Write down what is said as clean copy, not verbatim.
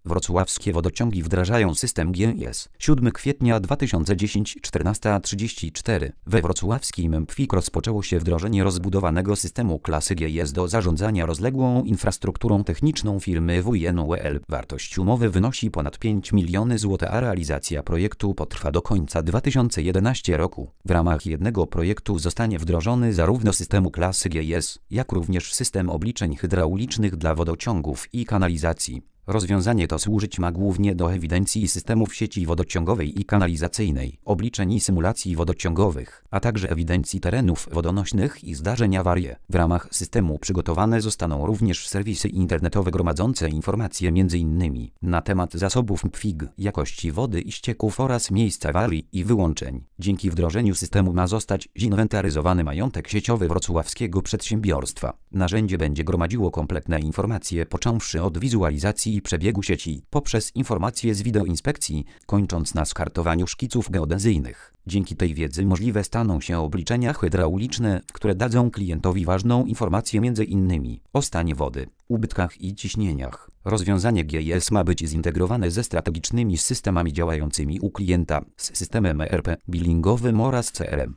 Wrocławskie wodociągi wdrażają system GIS. 7 kwietnia 2010 14:34. We wrocławskim MPWiK rozpoczęło się wdrożenie rozbudowanego systemu klasy GIS do zarządzania rozległą infrastrukturą techniczną firmy WNOL. Wartość umowy wynosi ponad 5 miliony zł, a realizacja projektu potrwa do końca 2011 roku. W ramach jednego projektu zostanie wdrożony zarówno systemu klasy GIS, jak również system obliczeń hydraulicznych dla wodociągów i kanalizacji. Rozwiązanie to służyć ma głównie do ewidencji systemów sieci wodociągowej i kanalizacyjnej, obliczeń i symulacji wodociągowych, a także ewidencji terenów wodonośnych i zdarzeń awarii. W ramach systemu przygotowane zostaną również serwisy internetowe gromadzące informacje m.in. na temat zasobów MPWiK, jakości wody i ścieków oraz miejsc awarii i wyłączeń. Dzięki wdrożeniu systemu ma zostać zinwentaryzowany majątek sieciowy wrocławskiego przedsiębiorstwa. Narzędzie będzie gromadziło kompletne informacje, począwszy od wizualizacji przebiegu sieci, poprzez informacje z wideoinspekcji, kończąc na skartowaniu szkiców geodezyjnych. Dzięki tej wiedzy możliwe staną się obliczenia hydrauliczne, które dadzą klientowi ważną informację m.in. o stanie wody, ubytkach i ciśnieniach. Rozwiązanie GIS ma być zintegrowane ze strategicznymi systemami działającymi u klienta, z systemem ERP, billingowym oraz CRM.